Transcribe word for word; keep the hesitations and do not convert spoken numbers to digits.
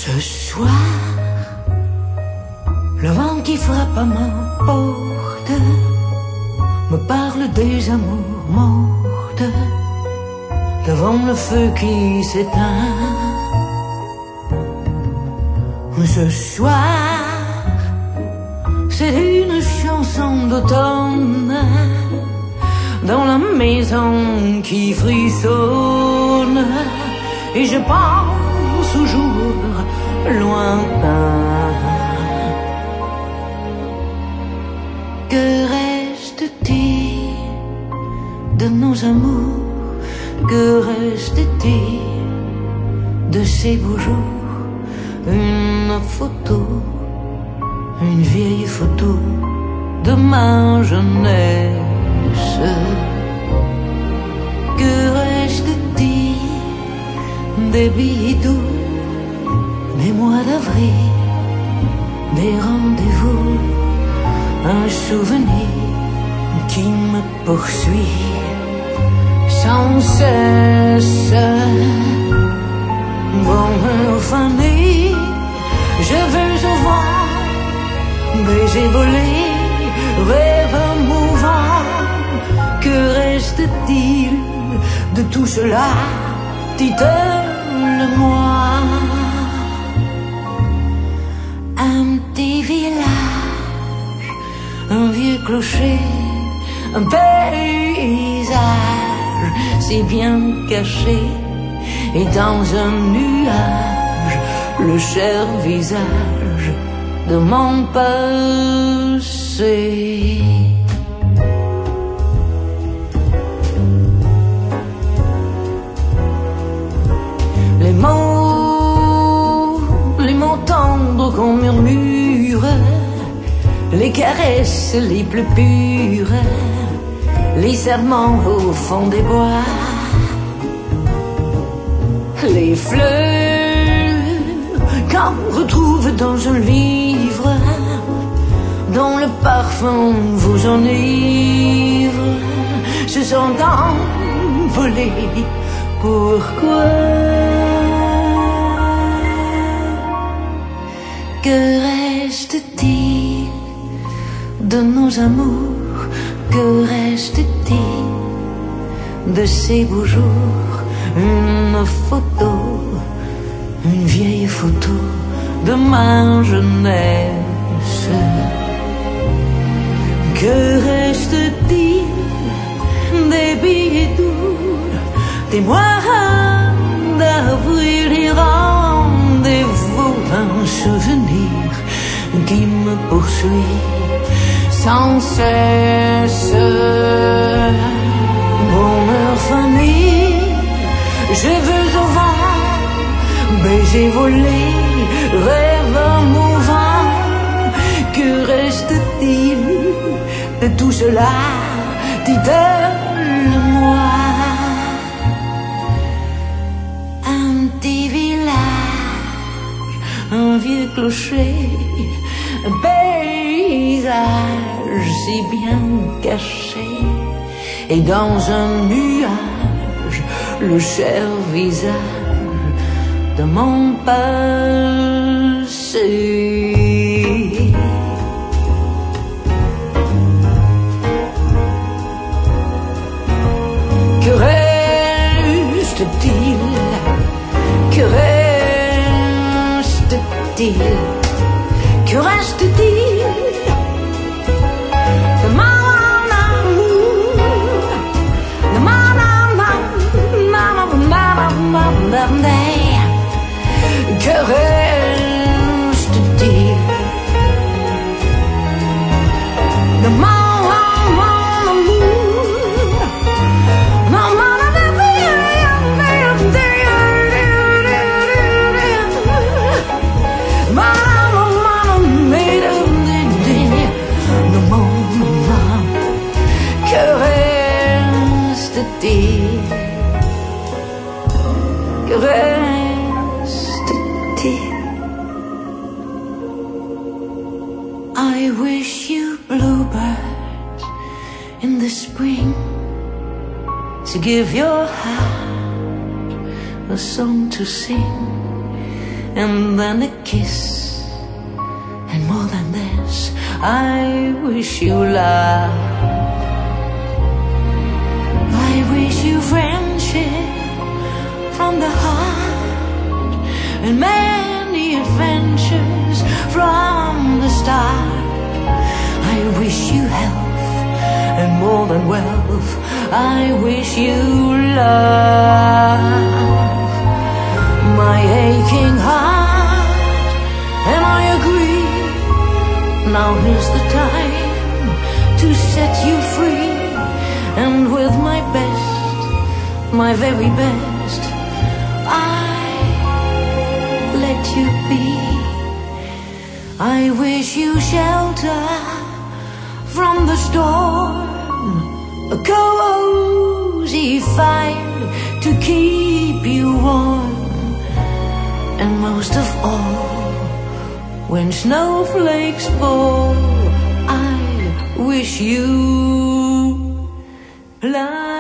Ce soir, le vent qui frappe à ma porte me parle des amours mortes devant le feu qui s'éteint. Ce soir, c'est une chanson d'automne dans la maison qui frissonne, et je pense aux jours lointains. Que reste-t-il de nos amours? Que reste-t-il de ces beaux jours? Une photo, une vieille photo de ma jeunesse. Que reste-t-il des billets doux, des mois d'avril, des rendez-vous, un souvenir qui me poursuit sans cesse. Bonheur fané, je veux au vent, baiser volé, rêve mouvant. Que reste-t-il de tout cela? Dites-le-moi. Un petit village, un vieux clocher, un paysage si bien caché, et dans un nuage, le cher visage de mon passé. Les mots, les mots tendres qu'on murmure, les caresses les plus pures, les serments au fond des bois, les fleurs qu'on retrouve dans un livre dont le parfum vous enivre se sont envolés. Pourquoi? Que reste-t-il de nos amours? Que reste-t-il de ces beaux jours? Une photo, une vieille photo de ma jeunesse. Que reste-t-il des billets doux, des mois d'avril, des rendez-vous, un souvenir qui me poursuit sans cesse? Bonheur fané, je veux au vent, baiser volé, rêve mouvant. Que reste-t-il de tout cela? Dites-le-moi. Un petit village, un vieux clocher, un paysage si bien caché, et dans un nuage, le cher visage de mon passé. Que reste-t-il? Que reste-t-il? Que reste-t-il de mon amour? De mon amour? Que reste-t-il de mon amour? Que reste-t-il? Que reste-t-il? I wish you bluebirds in the spring to give your heart a song to sing, and then a kiss. And more than this, I wish you love. I wish you friendship from the heart, and many adventures from the start. I wish you health, and more than wealth, I wish you love. My aching heart, and I agree, now is the time to set you free. And with my best, my very best, I let you be. I wish you shelter from the storm, a cozy fire to keep you warm, and most of all, when snowflakes fall, I wish you love.